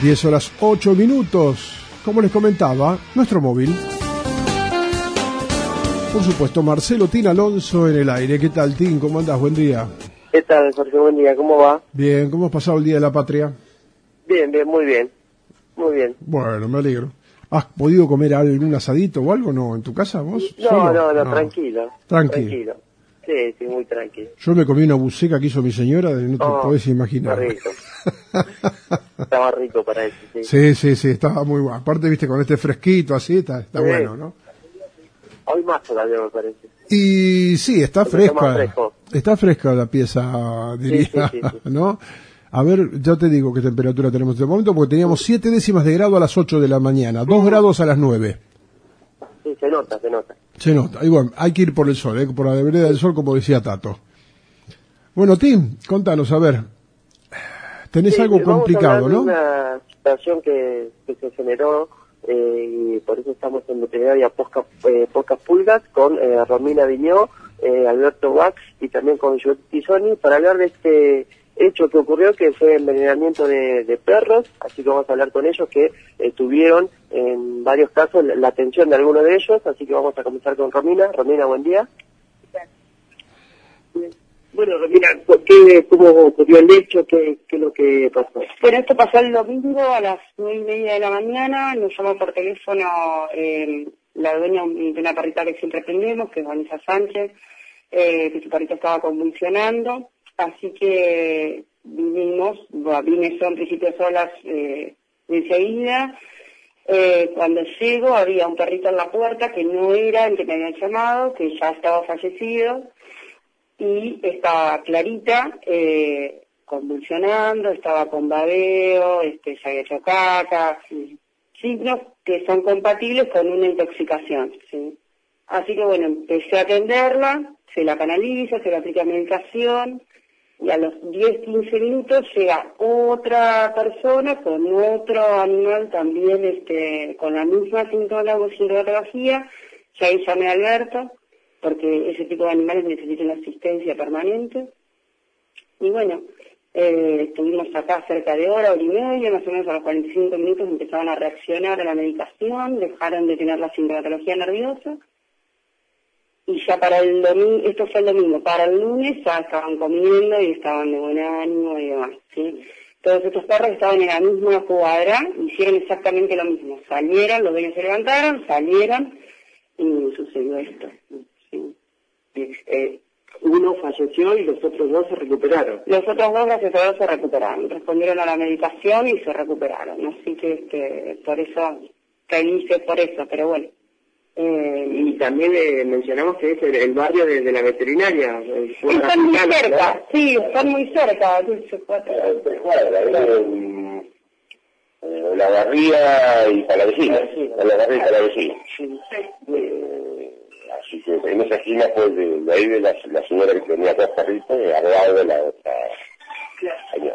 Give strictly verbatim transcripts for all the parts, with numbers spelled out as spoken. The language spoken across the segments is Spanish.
diez horas ocho minutos. Como les comentaba, nuestro móvil. Por supuesto, Marcelo Tin Alonso en el aire. ¿Qué tal, Tin? ¿Cómo andás? Buen día. ¿Qué tal, Jorge? Buen día. ¿Cómo va? Bien. ¿Cómo has pasado el Día de la Patria? Bien, bien, muy bien. Muy bien. Bueno, me alegro. ¿Has podido comer algún asadito o algo, no? ¿En tu casa vos? No, ¿Solo? no, no, no, tranquilo. Tranquilo. Tranquilo. Sí, sí, muy tranquilo. Yo me comí una buceca que hizo mi señora, no te Oh, podés imaginar. Está rico. Estaba rico para eso, sí. Sí, sí, sí, estaba muy bueno. Aparte, viste, con este fresquito así, está, está Sí. bueno, ¿no? Hoy más todavía, me parece. Y sí, está Porque está más fresca. fresco. Está fresca la pieza, diría, Sí, sí, sí, sí. ¿no? A ver, ya te digo qué temperatura tenemos en este momento, porque teníamos siete décimas de grado a las ocho de la mañana, dos grados a las nueve. Sí, se nota, se nota. Se nota. Y bueno, hay que ir por el sol, ¿eh? Por la vereda del sol, como decía Tato. Bueno, Tim, contanos, a ver. Tenés Sí, algo vamos complicado, a hablar de ¿no? una situación que, que se generó eh, y por eso estamos en veterinaria Posca, eh, Pocas Pulgas con eh, Romina Viñó, eh, Alberto Wax y también con Joel Tisoni para hablar de este hecho que ocurrió, que fue envenenamiento de, de perros. Así que vamos a hablar con ellos, que eh, tuvieron en varios casos la, la atención de algunos de ellos. Así que vamos a comenzar con Romina. Romina, buen día. Bueno, Romina, ¿qué, ¿cómo ocurrió el hecho? ¿Qué, ¿Qué es lo que pasó? Bueno, esto pasó el domingo a las nueve y media de la mañana. Nos llamó por teléfono eh, la dueña de una perrita que siempre atendemos, que es Vanessa Sánchez, eh, que su perrita estaba convulsionando. Así que vinimos, bueno, vine yo en principio solas eh, enseguida. Eh, cuando llego había un perrito en la puerta que no era el que me habían llamado, que ya estaba fallecido. Y estaba Clarita eh, convulsionando, estaba con babeo, este, se había hecho caca, sí. Signos que son compatibles con una intoxicación, ¿sí? Así que bueno, empecé a atenderla, se la canaliza, se le aplica medicación, y a los diez, quince minutos llega otra persona con otro animal también este, con la misma sintomatología. Ya ahí llamé a Alberto, porque ese tipo de animales necesitan asistencia permanente. Y bueno, eh, estuvimos acá cerca de hora, hora y media, más o menos a los cuarenta y cinco minutos empezaban a reaccionar a la medicación, dejaron de tener la sintomatología nerviosa, y ya para el domingo, esto fue el domingo, para el lunes ya estaban comiendo y estaban de buen ánimo y demás, ¿sí? Todos estos perros estaban en la misma cuadra, hicieron exactamente lo mismo, salieron, los dueños se levantaron, salieron, y sucedió esto. Sí. Eh, uno falleció y los otros dos se recuperaron. Los otros dos, gracias a Dios, se recuperaron, respondieron a la medicación y se recuperaron, así que este, por eso, felices por eso, pero bueno. Eh, y también eh, mencionamos que es el, el barrio de, de la veterinaria. Eh, están muy cercana, cerca, ¿no? sí, están muy cerca, dulce cuatro. Tres cuadras, eh, eh, la Garría y Palavecino, la Garría y Palavecino. Sí. Eh, así que en esa esquina pues de, de ahí de la, la señora que tenía dos perritos, y al lado de la otra señora.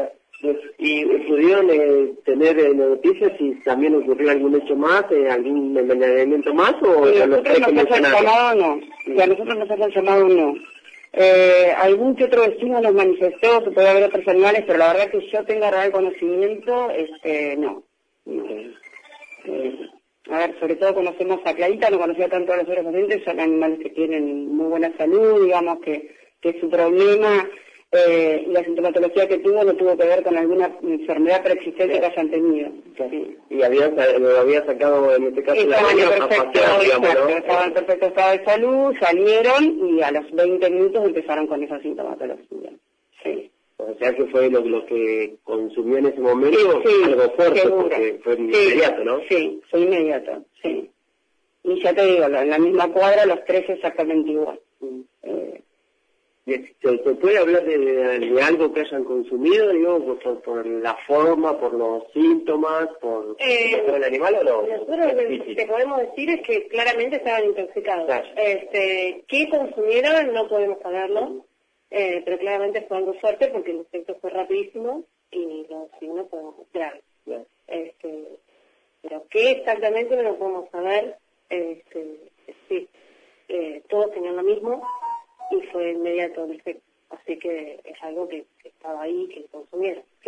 ¿Y pudieron eh, tener eh, noticias si también ocurrió algún hecho más, eh, algún envenenamiento más, o Sí, a los tres nosotros que nos hayan mencionaron? llamado no, si a nosotros nos hayan llamado no. Eh, algún que otro vecino nos manifestó, se puede haber otros animales, pero la verdad que yo tenga real conocimiento, este, no. no. Eh, a ver, sobre todo conocemos a Clarita, no conocía tanto a los otros pacientes, son animales que tienen muy buena salud, digamos que, que su problema eh, y la sintomatología que tuvo no tuvo que ver con alguna enfermedad preexistente que hayan tenido. Sí. Y había, lo había sacado en este caso la Estaban en dueña a perfecto, pasear, digamos, exacto, ¿no? estaban en perfecto estado de salud, salieron y a los veinte minutos empezaron con esa sintomatología. Sí. O sea que fue lo, lo que consumió en ese momento, Sí, algo fuerte, seguro. porque fue Sí, inmediato, ¿no? Sí, fue inmediato, sí. Y ya te digo, en la misma cuadra, los tres exactamente igual. Eh, ¿Se, se puede hablar de, de, de algo que hayan consumido, digo, por, por, por la forma, por los síntomas, por, Eh, por el animal o no? Nosotros lo que te podemos decir es que claramente estaban intoxicados. Claro. Este, ¿qué consumieron? No podemos saberlo, eh, pero claramente fue algo fuerte porque el efecto fue rapidísimo y los signos podemos mostrar. Este, pero qué exactamente no lo podemos saber. Este, sí, eh, todos tenían lo mismo y fue inmediato el efecto. Así que es algo que, que estaba ahí, que consumieron. Claro.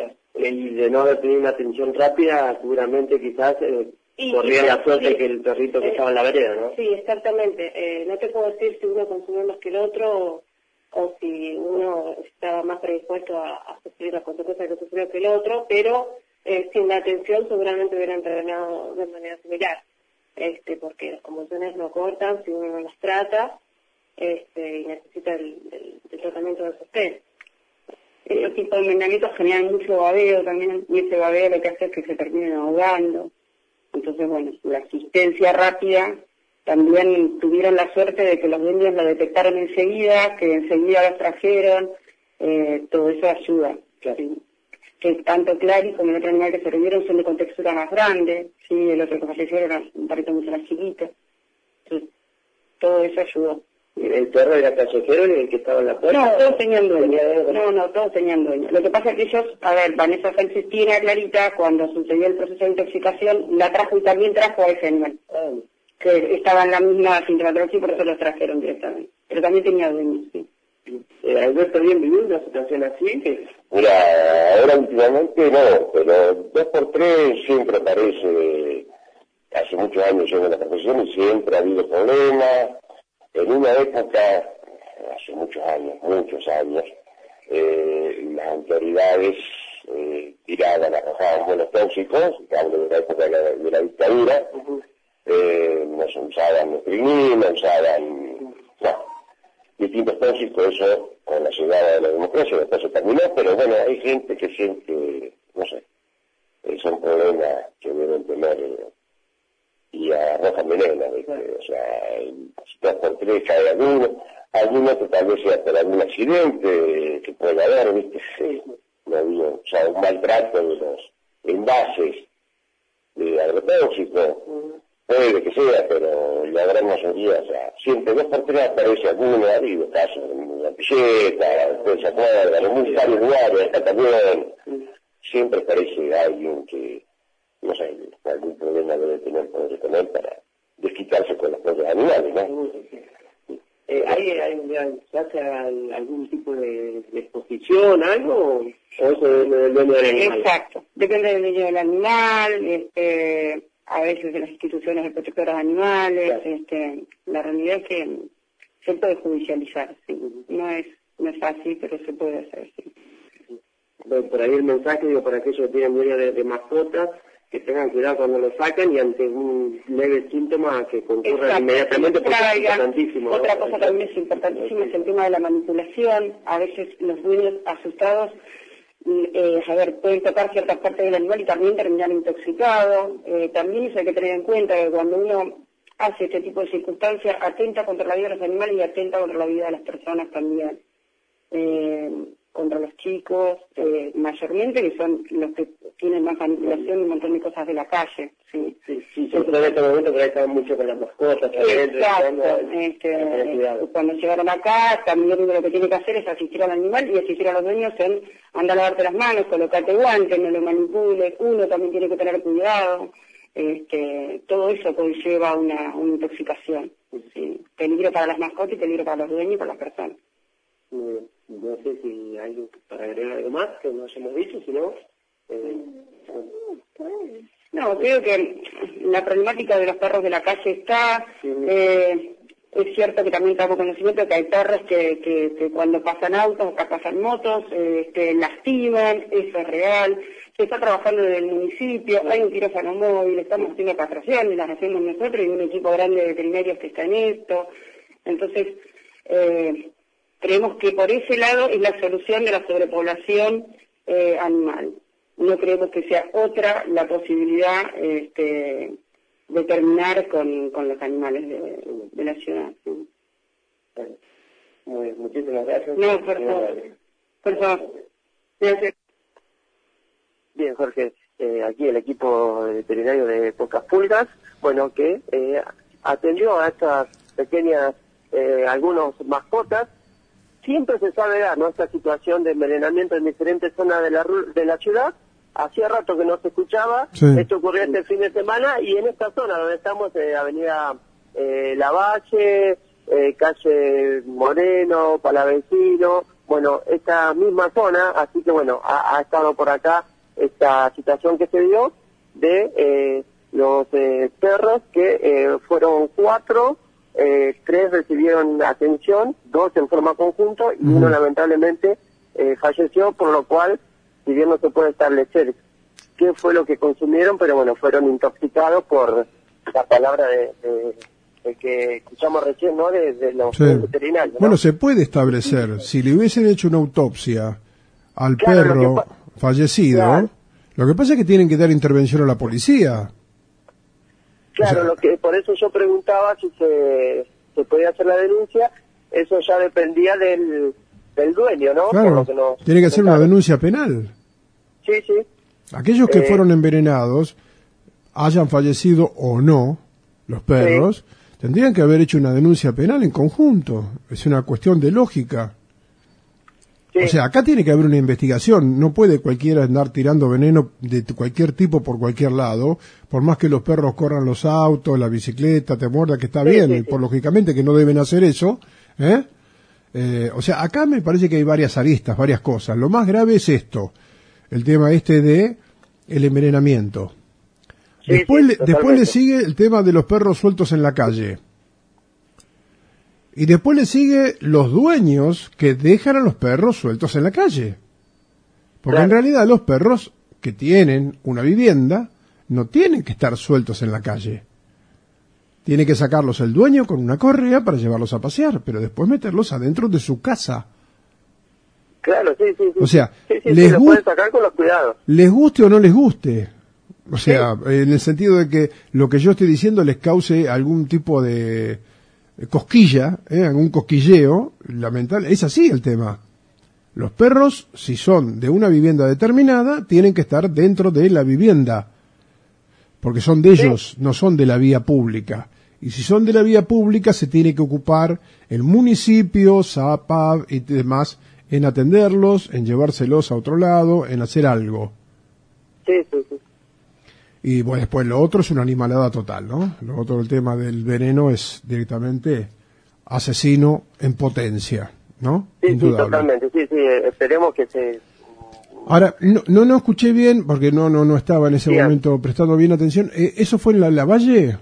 y de no haber tenido una atención rápida, seguramente quizás eh, corría la suerte sí, que el perrito que eh, estaba en la vereda, ¿no? Sí, exactamente. Eh, no te puedo decir si uno consumió más que el otro o, o si uno estaba más predispuesto a, a sufrir las consecuencias que sufrió que el otro, pero eh, sin la atención seguramente hubieran terminado de manera similar, este, porque las convulsiones no cortan si uno no las trata, este, y necesita el, el, el tratamiento de sostén. Estos tipos de envenenamientos generan mucho babeo también, y ese babeo lo que hace es que se terminen ahogando. Entonces, bueno, la asistencia rápida, también tuvieron la suerte de que los dueños lo detectaron enseguida, que enseguida los trajeron, eh, todo eso ayuda. ¿Sí? Que tanto Clary como el otro animal que se rindieron son de contextura más grande, ¿sí? El otro que falleció era un perrito mucho más chiquito. Entonces, todo eso ayudó. ¿El perro era callejero y el que estaba en la puerta? No, todos tenían dueño. No, no, todos tenían dueño. Lo que pasa es que ellos, a ver, Vanessa Sánchez tiene a Clarita, cuando sucedió el proceso de intoxicación, la trajo y también trajo a ese animal, ah. que estaba en la misma sintomatología y por eso los trajeron directamente. Pero también tenía dueño, sí. Eh, ¿Alberto bien vivió una situación así? Que... Mira, ahora últimamente no, pero dos por tres siempre aparece, hace muchos años yo en la profesión y siempre ha habido problemas. En una época, hace muchos años, muchos años, eh, las autoridades eh, tiraban, arrojaban buenos tóxicos, hablo de la época de la, de la dictadura, uh-huh. eh, no se usaban estrinina, usaban no, distintos tóxicos, eso con la llegada de la democracia después se terminó, pero bueno, hay gente que siente, no sé, eh, son problemas que deben tener... Eh, y arrojan veneno, ¿viste? O sea, dos por tres cae alguno, alguno que tal vez sea por algún accidente que puede haber, ¿viste? Sí, no digo, o sea, un maltrato de los envases de agrotóxicos, uh-huh. puede que sea, pero la gran mayoría, o sea, siempre dos por tres aparece alguno, ha habido casos en la pilleta, después se acuerdan, en muy varios lugares, acá también, uh-huh. siempre aparece alguien que no sé, algún problema debe tener poder tener para desquitarse con los propios animales, ¿no? Eh, ¿Hay, hay, ¿Se hace algún tipo de, de exposición, algo? ¿O eso depende del dueño del animal? Exacto, depende del dueño del animal, este, a veces de las instituciones de protectoras de animales, claro. este, la realidad es que se puede judicializar, sí, no es, no es fácil, pero se puede hacer, sí. Bueno, por ahí el mensaje, digo, para aquellos que tienen dueño de, de mascotas, que tengan cuidado cuando lo sacan y ante un leve síntoma que concurran inmediatamente porque es importantísimo. Otra cosa también es importantísima es el tema de la manipulación. A veces los dueños asustados, eh, a ver, pueden tocar ciertas partes del animal y también terminar intoxicados. Eh, también eso hay que tener en cuenta que cuando uno hace este tipo de circunstancias, atenta contra la vida de los animales y atenta contra la vida de las personas también. Eh, contra los chicos, eh, mayormente, que son los que tienen más manipulación y un montón de cosas de la calle. Sí, sí, sí. Sobre todo en este momento que estaban mucho con las mascotas. Exacto. Este, eh, cuando llegaron acá, también uno lo que tiene que hacer es asistir al animal y asistir a los dueños en andar a lavarte las manos, colocarte guantes, no lo manipules. Uno también tiene que tener cuidado. Este, todo eso conlleva una, una intoxicación. Sí. Peligro para las mascotas y peligro para los dueños y para las personas. Muy bien. No sé si hay para agregar algo más que no hayamos dicho, si no... Eh, no, creo que la problemática de los perros de la calle está... Sí. Eh, es cierto que también estamos conocimiento que hay perros que, que, que cuando pasan autos o pasan motos, eh, que lastiman, eso es real. Se está trabajando desde el municipio, hay un quirófano móvil, estamos haciendo castraciones, las hacemos nosotros y un equipo grande de veterinarios que está en esto. Entonces... Eh, creemos que por ese lado es la solución de la sobrepoblación eh, animal. No creemos que sea otra la posibilidad este, de terminar con, con los animales de, de la ciudad. ¿Sí? Muy bien, muchísimas gracias. No, por favor. Por favor. Gracias. Bien, Jorge, eh, aquí el equipo veterinario de Pocas Pulgas, bueno, que eh, atendió a estas pequeñas, eh, algunos mascotas. Siempre se sabe dar, ¿no?, esta situación de envenenamiento en diferentes zonas de la de la ciudad. Hacía rato que no se escuchaba, sí. Esto ocurrió este fin de semana y en esta zona donde estamos, eh, avenida eh, Lavalle, eh, calle Moreno, Palavecino, bueno, esta misma zona, así que bueno, ha, ha estado por acá esta situación que se dio de eh, los eh, perros que eh, fueron cuatro, eh, tres recibieron atención, dos en forma conjunta y Uh-huh. uno lamentablemente eh, falleció, por lo cual, si bien no se puede establecer qué fue lo que consumieron, pero bueno, fueron intoxicados por la palabra de, de, de que escuchamos recién, ¿no? De, de los Sí. veterinarios, ¿no? Bueno, se puede establecer, si le hubiesen hecho una autopsia al Claro, lo perro que pa- fallecido, Claro. lo que pasa es que tienen que dar intervención a la policía. Claro, o sea- lo que por eso yo preguntaba si se, se podía hacer la denuncia, eso ya dependía del, del dueño, ¿no? Por Claro, lo que nos tiene que hacer una comentaron. denuncia penal. Sí, sí. Aquellos que Eh, fueron envenenados, hayan fallecido o no, los perros, tendrían que haber hecho una denuncia penal en conjunto. Es una cuestión de lógica. Sí. O sea, acá tiene que haber una investigación. No puede cualquiera andar tirando veneno de t- cualquier tipo por cualquier lado, por más que los perros corran los autos, la bicicleta, te muerda, que está Sí, bien, sí, y sí. por lógicamente que no deben hacer eso. ¿eh? Eh, o sea, acá me parece que hay varias aristas, varias cosas. Lo más grave es esto, el tema este de el envenenamiento. Sí, Después, sí, le, después totalmente. le sigue el tema de los perros sueltos en la calle. Y después le sigue los dueños que dejan a los perros sueltos en la calle. Porque Claro. en realidad los perros que tienen una vivienda no tienen que estar sueltos en la calle. Tiene que sacarlos el dueño con una correa para llevarlos a pasear, pero después meterlos adentro de su casa. Claro, sí, sí, sí. O sea, sí, sí, les sí, lo gust- pueden sacar con los cuidados. Les guste o no les guste. O sea, en el sentido de que lo que yo estoy diciendo les cause algún tipo de cosquilla, ¿eh? algún cosquilleo, lamentable. Es así el tema. Los perros, si son de una vivienda determinada, tienen que estar dentro de la vivienda. Porque son de ellos, no son de la vía pública. Y si son de la vía pública, se tiene que ocupar el municipio, SAPAV y demás, en atenderlos, en llevárselos a otro lado, en hacer algo. Sí, sí, sí. Y bueno, después lo otro es una animalada total, ¿no? Lo otro, el tema del veneno, es directamente asesino en potencia, ¿no? Sí, sí, Indudable. totalmente. Sí, sí, eh, esperemos que se... Ahora, no, no, no escuché bien, porque no, no, no estaba en ese Bien. momento prestando bien atención. Eh, ¿Eso fue en la, la Valle?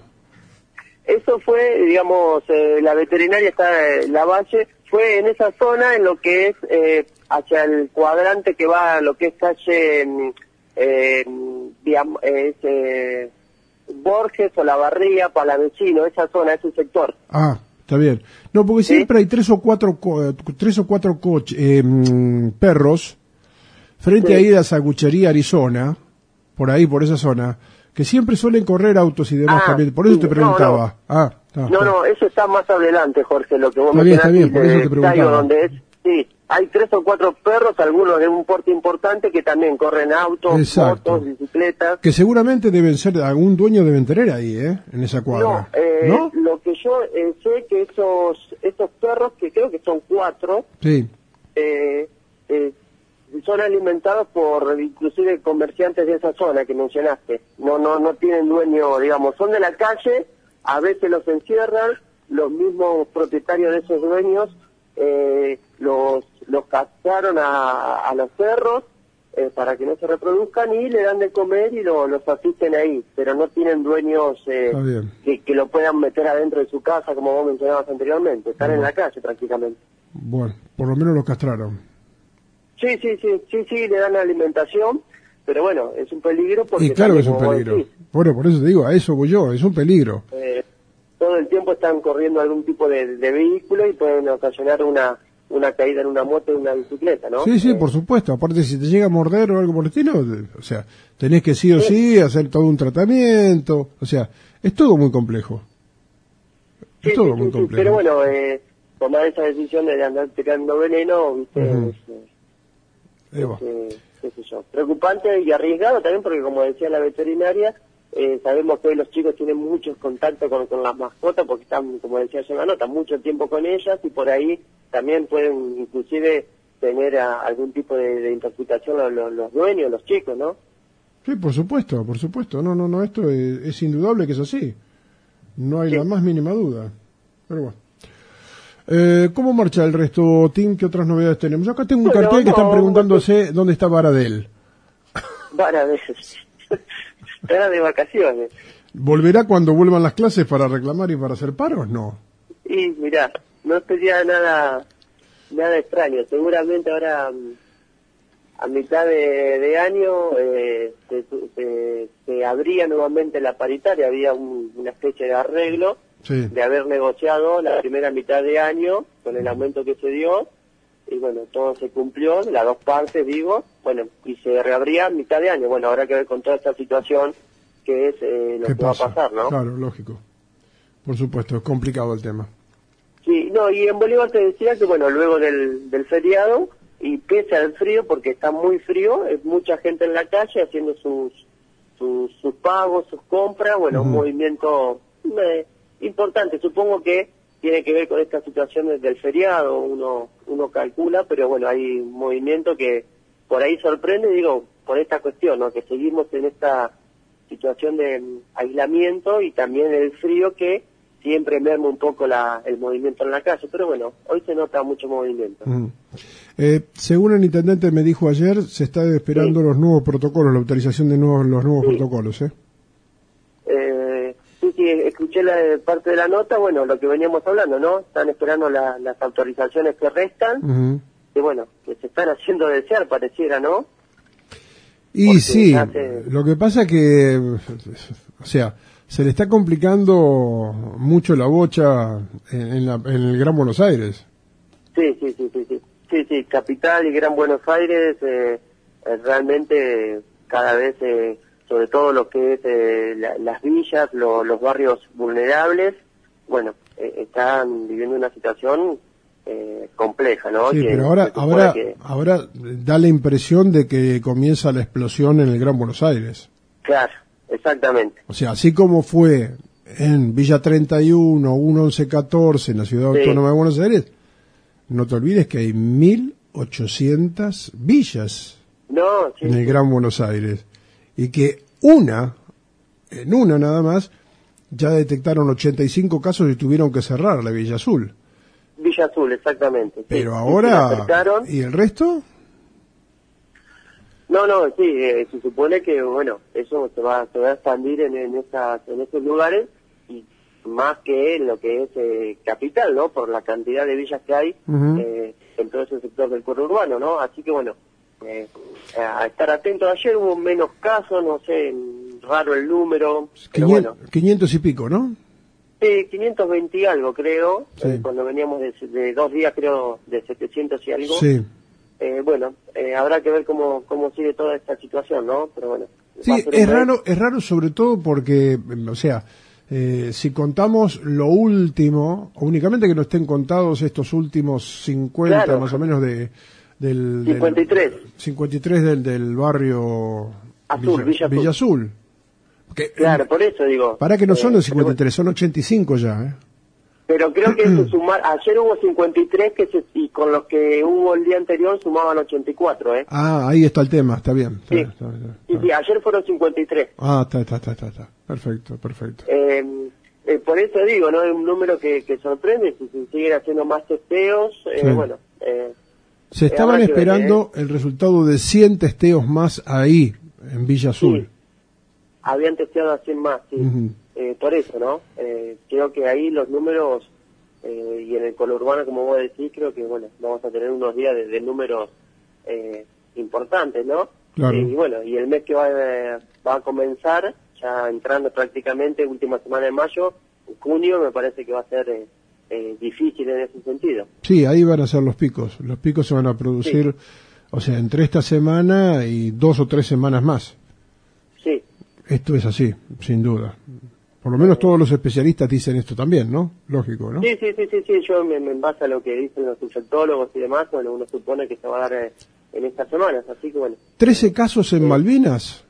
Eso fue, digamos, eh, la veterinaria está en la Valle, fue en esa zona, en lo que es eh, hacia el cuadrante que va a lo que es calle mm, eh, digamos, es, eh, Borges o La Barría, Palavecino, esa zona, ese sector. Ah, está bien. No, porque ¿Sí? siempre hay tres o cuatro, co- tres o cuatro coche, eh, mm, perros frente Sí. ahí a la Saguchería Arizona, por ahí, por esa zona, que siempre suelen correr autos y demás Ah, también. Por eso sí, te no, preguntaba. no. Ah, está, No, está. no, eso está más adelante, Jorge, lo que vos Está bien, está bien, mencionaste, por eso de te preguntaba. Tallo, donde es, sí, hay tres o cuatro perros, algunos de un porte importante que también corren autos, Exacto. motos, bicicletas. Que seguramente deben ser, algún dueño deben tener ahí, ¿eh? En esa No, cuadra. eh, ¿No? lo que yo eh, sé que esos esos perros, que creo que son cuatro, Sí. eh, eh, son alimentados por inclusive comerciantes de esa zona que mencionaste. No, no, no tienen dueño, digamos, son de la calle, a veces los encierran, los mismos propietarios de esos dueños eh, los los castraron a, a los perros eh, para que no se reproduzcan y le dan de comer y lo, los asisten ahí, pero no tienen dueños eh, Está bien. que, que lo puedan meter adentro de su casa, como vos mencionabas anteriormente, están en la calle prácticamente. Bueno, por lo menos lo castraron. Sí, sí, sí, sí, sí, le dan alimentación, pero bueno, es un peligro porque... Y claro que es también, un como vos peligro. decís, Bueno, por eso te digo, a eso voy yo, es un peligro. eh, todo el tiempo están corriendo algún tipo de, de vehículo y pueden ocasionar una una caída en una moto o en una bicicleta, ¿no? Sí, sí, Eh, por supuesto. Aparte, si te llega a morder o algo por el estilo, de- o sea, tenés que sí o sí hacer todo un tratamiento. O sea, es todo muy complejo. Es sí, todo sí, muy sí, sí, complejo. pero bueno, eh, tomar esa decisión de andar tirando veneno, ¿viste? Ujú. es, eh, Ahí va. eh, qué sé yo, preocupante y arriesgado también porque como decía la veterinaria, eh, sabemos que hoy los chicos tienen mucho contacto con, con las mascotas porque están, como decía yo en la nota, mucho tiempo con ellas y por ahí también pueden inclusive tener a- algún tipo de, de intoxicación los, los, los dueños, los chicos, ¿no? Sí, por supuesto, por supuesto. No, no, no, esto es, es indudable que es así. No hay Sí. la más mínima duda. Pero bueno. Eh, ¿Cómo marcha el resto, Tim? ¿Qué otras novedades tenemos? Acá tengo un Bueno, cartel que están no, preguntándose dónde está Baradel. Varias veces. Era de vacaciones. ¿Volverá cuando vuelvan las clases para reclamar y para hacer paros? No. Y mirá, no sería nada nada extraño. Seguramente ahora a mitad de, de año eh, se, se, se abría nuevamente la paritaria. Había un, una especie de arreglo Sí. de haber negociado la primera mitad de año con el aumento que se dio. Y bueno, todo se cumplió, las dos partes, digo, bueno, y se reabría a mitad de año. Bueno, habrá que ver con toda esta situación que es eh, lo ¿Qué que va a pasa? pasar, ¿no? Claro, lógico. Por supuesto, es complicado el tema. Sí, no, y en Bolívar te decía que, bueno, luego del, del feriado, y pese al frío, porque está muy frío, es mucha gente en la calle haciendo sus sus, sus pagos, sus compras, bueno, uh-huh. un movimiento eh, importante, supongo que tiene que ver con esta situación del feriado, uno uno calcula, pero bueno, hay un movimiento que por ahí sorprende, digo, por esta cuestión, ¿no? Que seguimos en esta situación de aislamiento y también el frío que siempre merma un poco la, el movimiento en la calle, pero bueno, hoy se nota mucho movimiento. Mm. Eh, según el intendente me dijo ayer, se está esperando sí. los nuevos protocolos, la autorización de nuevos, los nuevos sí. protocolos, ¿eh? Eh, sí, sí, escuché la parte de la nota, bueno, lo que veníamos hablando, ¿no? Están esperando la, las autorizaciones que restan, uh-huh. y bueno, que se están haciendo desear, pareciera, ¿no? Y porque sí, hace... lo que pasa que, o sea, se le está complicando mucho la bocha en, en, la, en el Gran Buenos Aires. Sí, sí, sí, sí, sí, sí, sí, Capital y Gran Buenos Aires, eh, eh, realmente cada vez, eh, sobre todo lo que es eh, la, las villas, lo, los barrios vulnerables, bueno, eh, están viviendo una situación eh, compleja, ¿no? Sí, que, pero ahora, que ahora, que... ahora da la impresión de que comienza la explosión en el Gran Buenos Aires. Claro, exactamente. O sea, así como fue en Villa treinta y uno, uno once catorce, en la Ciudad sí. Autónoma de Buenos Aires, no te olvides que hay mil ochocientas villas no, sí, en el sí. Gran Buenos Aires. Y que una, en una nada más, ya detectaron ochenta y cinco casos y tuvieron que cerrar la Villa Azul. Villa Azul, exactamente. Pero sí, ahora, ¿y el resto? No, no, sí, eh, se supone que, bueno, eso se va, se va a expandir en, en, esas, en esos lugares, y más que en lo que es eh, Capital, ¿no? Por la cantidad de villas que hay uh-huh. eh, en todo ese sector del pueblo urbano, ¿no? Así que, bueno, eh, a estar atento. Ayer hubo menos casos, no sé, raro el número, pero quinientos, bueno. quinientos y pico, ¿no? Sí, quinientos veinte y algo, creo, sí. eh, cuando veníamos de, de dos días, creo, de setecientos y algo. Sí. Eh, bueno, eh, habrá que ver cómo cómo sigue toda esta situación, ¿no? Pero bueno. Sí, es raro, es raro sobre todo porque, o sea, eh, si contamos lo último, únicamente que no estén contados estos últimos cincuenta claro. más o menos de del cincuenta y tres del, cincuenta y tres del del barrio Azul, Villa, Villa Azul. Villa Azul. Que, claro, por eso digo. Para que no son eh, los cincuenta y tres, son ochenta y cinco ya, ¿eh? Pero creo que eso sumar, ayer hubo cincuenta y tres que se, y con los que hubo el día anterior sumaban ochenta y cuatro, ¿eh? Ah, ahí está el tema, está bien. Está, sí. Está, está, está. Sí, sí, ayer fueron cincuenta y tres. Ah, está, está, está, está, está. Perfecto, perfecto. Eh, eh, por eso digo, ¿no? Es un número que, que sorprende, si se siguen haciendo más testeos, eh, sí. bueno. Eh, se estaban eh, esperando ver, ¿eh? el resultado de cien testeos más ahí, en Villa Azul. Sí. Habían testeado a cien más, sí. Uh-huh. Eh, por eso, ¿no? Eh, creo que ahí los números, eh, y en el conurbano, como vos decís, creo que, bueno, vamos a tener unos días de, de números eh, importantes, ¿no? Claro. Eh, y bueno, y el mes que va, eh, va a comenzar, ya entrando prácticamente última semana de mayo, junio, me parece que va a ser eh, eh, difícil en ese sentido. Sí, ahí van a ser los picos. Los picos se van a producir, sí. o sea, entre esta semana y dos o tres semanas más. Sí. Esto es así, sin duda. Por lo menos todos los especialistas dicen esto también, ¿no? Lógico, ¿no? Sí, sí, sí, sí, sí. Yo me, me en base a lo que dicen los infectólogos y demás, bueno, uno supone que se va a dar eh, en estas semanas, así que bueno. ¿Trece casos en sí. Malvinas?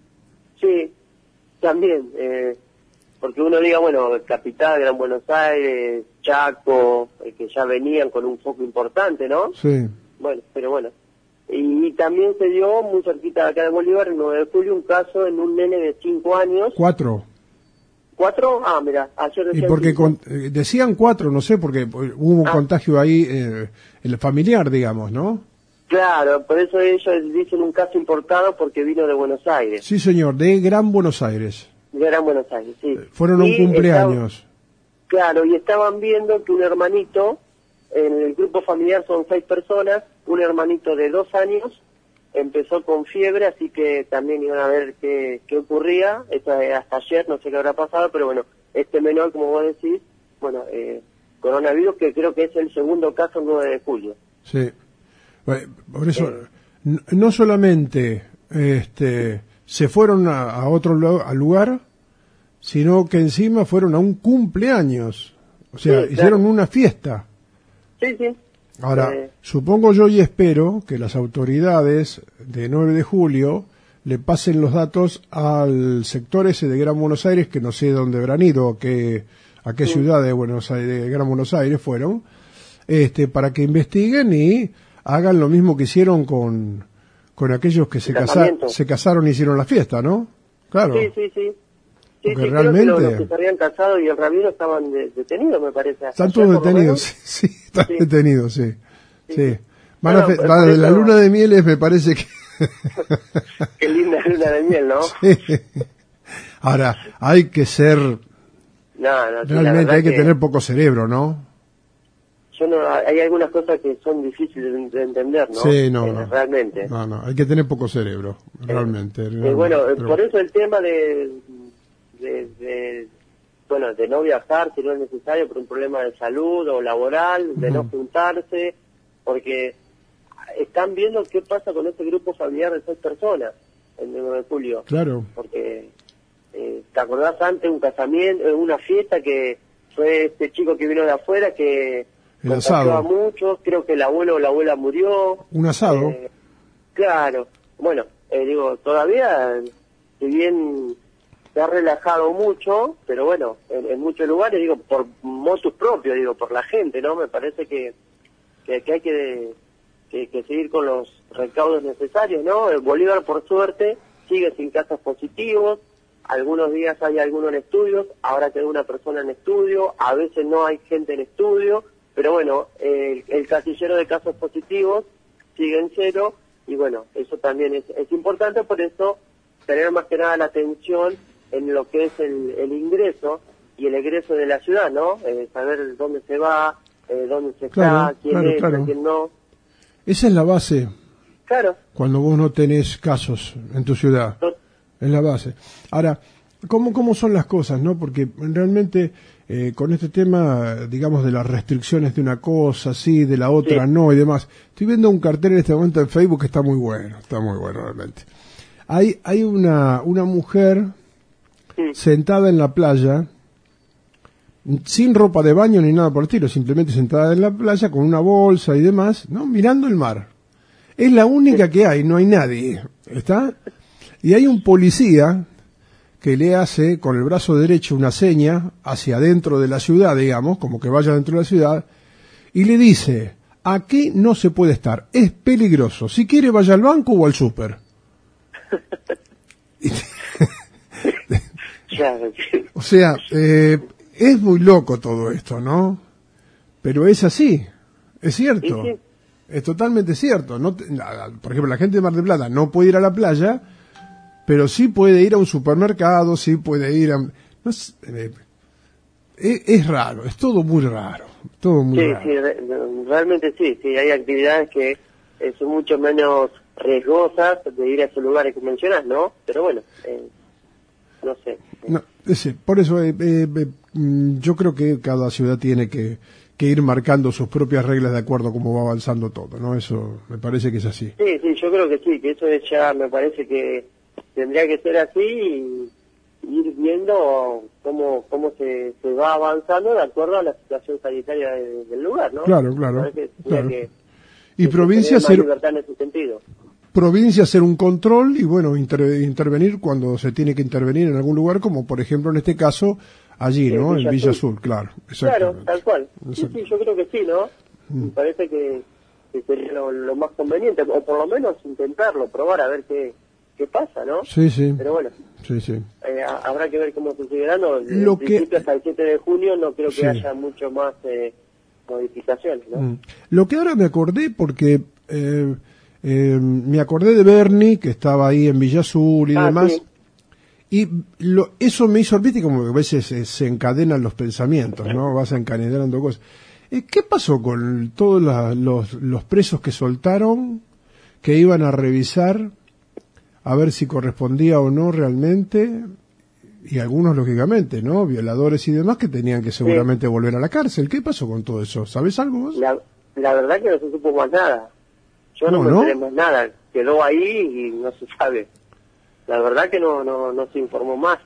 Sí, también, eh, porque uno diga, bueno, Capital, Gran Buenos Aires, Chaco, eh, que ya venían con un foco importante, ¿no? Sí. Bueno, pero bueno. Y, y también se dio muy cerquita de acá de Bolívar, el nueve de julio, un caso en un nene de cinco años. ¿Cuatro? ¿Cuatro? Ah, mira, ayer decían y porque con, eh, decían cuatro, no sé, porque hubo un ah. contagio ahí, eh, el familiar, digamos, ¿no? Claro, por eso ellos dicen un caso importado porque vino de Buenos Aires. Sí, señor, de Gran Buenos Aires. De Gran Buenos Aires, sí. Fueron a un Y cumpleaños. Estaba, claro, y estaban viendo que un hermanito, en el grupo familiar son seis personas, un hermanito de dos años empezó con fiebre, así que también iban a ver qué, qué ocurría. Esto es hasta ayer, no sé qué habrá pasado, pero bueno, este menor, como vos decís, bueno, eh, coronavirus, que creo que es el segundo caso el nueve de julio. Sí. Bueno, por eso, eh. no, no solamente este, se fueron a, a otro lo, a lugar, sino que encima fueron a un cumpleaños. O sea, sí, hicieron claro. una fiesta. Sí, sí. Ahora, eh. supongo yo y espero que las autoridades de nueve de julio le pasen los datos al sector ese de Gran Buenos Aires, que no sé dónde habrán ido, a qué, a qué sí. ciudad de Buenos Aires, de Gran Buenos Aires fueron, este, para que investiguen y hagan lo mismo que hicieron con, con aquellos que se, casa, se casaron y hicieron la fiesta, ¿no? Claro. Sí, sí, sí. Sí, Porque sí, realmente... creo que los, los que se habían casado y el rabino estaban de, detenidos, me parece. Están todos detenidos, sí, sí, están sí. detenidos, sí. sí. sí. Van bueno, a fe, van de la luna de mieles me parece que... Qué linda luna de miel, ¿no? Sí. Ahora, hay que ser... No, no, realmente hay que, que tener poco cerebro, ¿no? Yo no, hay algunas cosas que son difíciles de entender, ¿no? Sí, no, eh, no. Realmente. No, no, hay que tener poco cerebro, realmente. Eh, realmente eh, bueno, pero... por eso el tema de, de, de, bueno, de no viajar si no es necesario por un problema de salud o laboral, de uh-huh. no juntarse, porque están viendo qué pasa con este grupo familiar de seis personas el nueve de julio. Claro. Porque, eh, ¿te acordás antes un casamiento, una fiesta que fue este chico que vino de afuera que... El asado. A muchos, creo que el abuelo o la abuela murió. Un asado. Eh, claro. Bueno, eh, digo, todavía, si bien se ha relajado mucho, pero bueno, en, en muchos lugares, digo, por motus propios, digo, por la gente, ¿no? Me parece que, que, que hay que, que, que seguir con los recaudos necesarios, ¿no? El Bolívar, por suerte, sigue sin casos positivos. Algunos días hay algunos en estudios, ahora queda una persona en estudio, a veces no hay gente en estudio. Pero bueno, el, el casillero de casos positivos sigue en cero y bueno, eso también es, es importante, por eso tener más que nada la atención en lo que es el, el ingreso y el egreso de la ciudad, ¿no? Eh, saber dónde se va, eh, dónde se claro, está, quién claro, es, claro. quién no. Esa es la base. Claro. Cuando vos no tenés casos en tu ciudad. No. Es la base. Ahora, ¿cómo, cómo son las cosas, no? Porque realmente... Eh, con este tema, digamos, de las restricciones de una cosa, sí, de la otra, sí. no, y demás. Estoy viendo un cartel en este momento en Facebook que está muy bueno, está muy bueno realmente. Hay, hay una, una mujer sí. sentada en la playa, sin ropa de baño ni nada por el estilo, simplemente sentada en la playa con una bolsa y demás, ¿no? Mirando el mar. Es la única sí. que hay, no hay nadie, ¿está? Y hay un policía que le hace con el brazo derecho una seña hacia adentro de la ciudad, digamos, como que vaya dentro de la ciudad, y le dice, aquí no se puede estar, es peligroso, si quiere vaya al banco o al súper. O sea, eh, es muy loco todo esto, ¿no? Pero es así, es cierto, sí, sí. es totalmente cierto. No te, por ejemplo, la gente de Mar del Plata no puede ir a la playa, pero sí puede ir a un supermercado, sí puede ir a... No sé, eh, es, es raro, es todo muy raro, todo muy sí, raro. Sí, re, realmente sí, sí, hay actividades que eh, son mucho menos riesgosas de ir a esos lugares que mencionas, ¿no? Pero bueno, eh, no sé. No, ese, por eso eh, eh, eh, yo creo que cada ciudad tiene que, que ir marcando sus propias reglas de acuerdo a cómo va avanzando todo, ¿no? Eso me parece que es así. Sí, sí, yo creo que sí, que eso es ya, me parece que tendría que ser así y ir viendo cómo cómo se, se va avanzando de acuerdo a la situación sanitaria de, del lugar, ¿no? Claro, claro. Que, claro. Que, y que provincia hacer libertad en ese sentido. Provincia hacer un control y bueno, inter, intervenir cuando se tiene que intervenir en algún lugar, como por ejemplo en este caso allí, sí, ¿no? Villa en Villa Azul, Azul claro. Claro, tal cual. Sí, sí, yo creo que sí, ¿no? Mm. Me parece que, que sería lo, lo más conveniente, o por lo menos intentarlo, probar a ver qué qué pasa, ¿no? Sí, sí. Pero bueno, sí, sí. Eh, habrá que ver cómo se sigue dando. En Lo principio que... hasta el siete de junio no creo que sí. haya mucho más eh, modificaciones, ¿no? Mm. Lo que ahora me acordé porque eh, Eh, me acordé de Bernie, que estaba ahí en Villa Azul y Ah, demás. sí. Y lo, eso me hizo, viste, como que a veces se, se encadenan los pensamientos, ¿no? Vas encadenando cosas. Eh, ¿Qué pasó con todos la, los, los presos que soltaron, que iban a revisar a ver si correspondía o no realmente? Y algunos, lógicamente, ¿no? Violadores y demás que tenían que seguramente sí. volver a la cárcel. ¿Qué pasó con todo eso? ¿Sabes algo vos? La, la verdad que no se supo más nada. Yo no, no me enteré más nada. Quedó ahí y no se sabe. La verdad que no, no, no se informó más.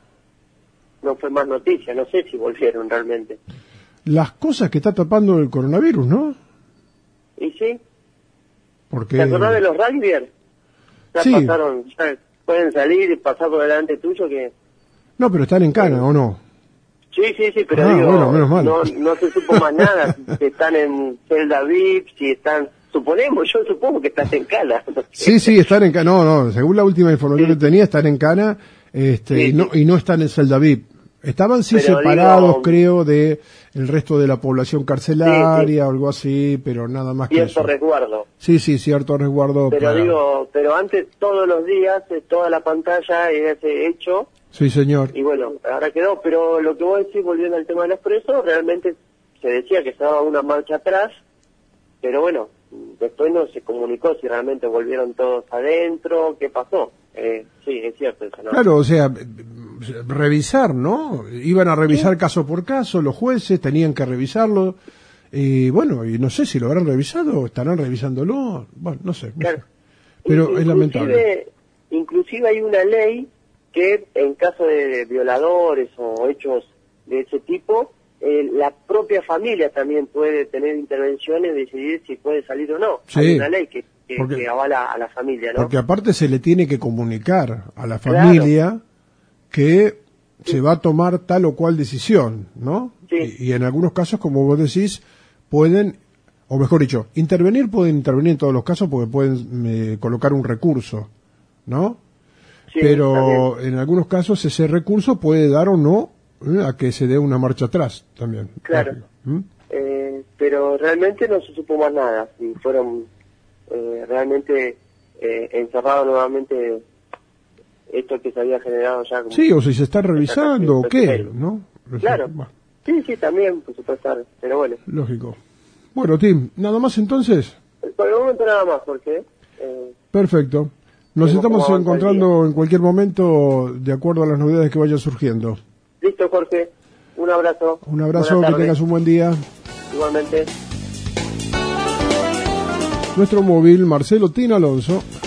No fue más noticia. No sé si volvieron realmente. Las cosas que está tapando el coronavirus, ¿no? Y sí. Porque... ¿Te acordás de los rugbyers? Ya sí. pasaron, ya pueden salir y pasar por delante tuyo que... No, pero están en cana, ¿o no? Sí, sí, sí, pero ah, digo, bueno, menos mal. No, no se supo más nada. Si están en celda V I P, si están... Suponemos, yo supongo que estás en cana. No sé. Sí, sí, están en cana. No, no, según la última información sí. que tenía, están en cana este, sí, y, no, sí. y no están en celda V I P. Estaban sí pero separados, digo, creo, de el resto de la población carcelaria sí, sí. o algo así, pero nada más cierto que eso. resguardo. Sí, sí, cierto resguardo. Pero para... digo, pero antes todos los días, toda la pantalla era ese hecho. Sí, señor. Y bueno, ahora quedó, pero lo que vos decís, volviendo al tema de los presos, realmente se decía que estaba una marcha atrás, pero bueno, después no se comunicó si realmente volvieron todos adentro, qué pasó. Eh, sí, es cierto eso, ¿no? Claro, o sea, revisar, ¿no? Iban a revisar ¿sí? caso por caso, los jueces tenían que revisarlo, y bueno, y no sé si lo habrán revisado, estarán revisándolo, bueno, no sé. Claro. Pero inclusive, es lamentable. Inclusive hay una ley que en caso de violadores o hechos de ese tipo, eh, la propia familia también puede tener intervenciones, decidir si puede salir o no. Sí, hay una ley que, que, porque, que avala a la familia, ¿no? Porque aparte se le tiene que comunicar a la familia claro. que sí. se va a tomar tal o cual decisión, ¿no? Sí. Y, y en algunos casos, como vos decís, pueden, o mejor dicho, intervenir, pueden intervenir en todos los casos porque pueden eh, colocar un recurso, ¿no? Sí, pero también. En algunos casos ese recurso puede dar o no ¿eh? a que se dé una marcha atrás también. Claro. ¿Mm? Eh, pero realmente no se supo más nada. Si fueron eh, realmente eh, encerrados nuevamente esto que se había generado ya. Como sí, o si se está revisando o qué, ¿no? Claro. Bueno. Sí, sí, también, pues puede estar. Pero bueno. Lógico. Bueno, Tim, ¿nada más entonces? Por el momento nada más, porque... Eh, Perfecto. Nos estamos encontrando en cualquier momento de acuerdo a las novedades que vayan surgiendo. Listo, Jorge. Un abrazo. Un abrazo, que tengas un buen día. Igualmente. Nuestro móvil, Marcelo Tin Alonso.